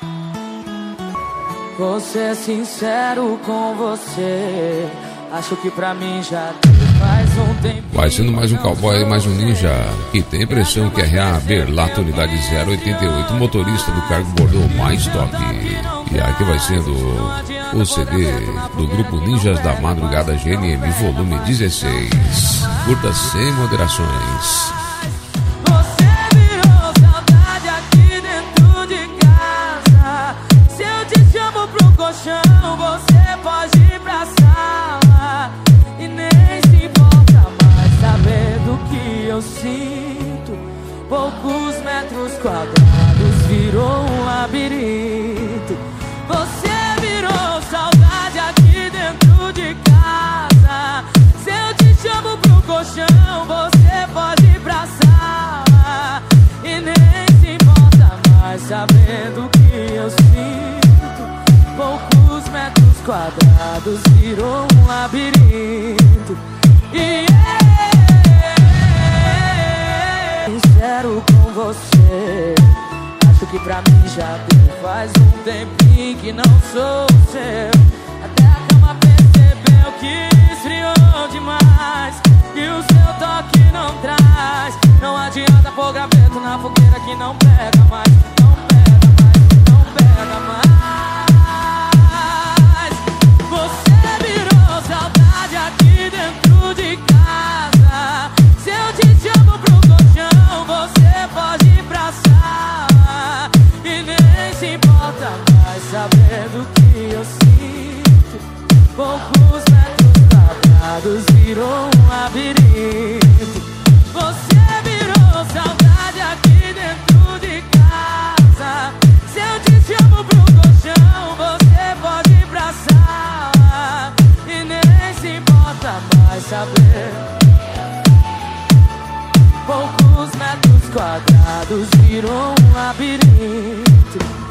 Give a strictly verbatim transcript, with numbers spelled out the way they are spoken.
Vou ser sincero com você, acho que pra mim já faz um tempo. Vai sendo mais um cowboy, mais um ninja, que tem a impressão que é a Berlato Unidade zero oitenta e oito, motorista do cargo bordou mais top. E aqui vai sendo o C D do grupo Ninjas da Madrugada G N M, volume dezesseis. Curta sem moderações. Você pode ir pra sala e nem se importa mais, sabendo que eu sinto. Poucos metros quadrados virou um labirinto. Você virou saudade aqui dentro de casa. Se eu te chamo pro colchão, você pode ir pra sala e nem se importa mais, sabendo que eu sinto. Poucos metros quadrados virou um labirinto. E yeah, sincero com você, acho que pra mim já deu. Faz um tempinho que não sou seu. Até a cama percebeu que esfriou demais, e o seu toque não traz. Não adianta pôr graveto na fogueira que não pega mais. Não pega mais, não pega mais. Sabendo que eu sinto, poucos metros quadrados virou um labirinto. Você virou saudade aqui dentro de casa. Se eu te chamo pro colchão, você pode ir pra sala e nem se importa mais, saber. Poucos metros quadrados virou um labirinto.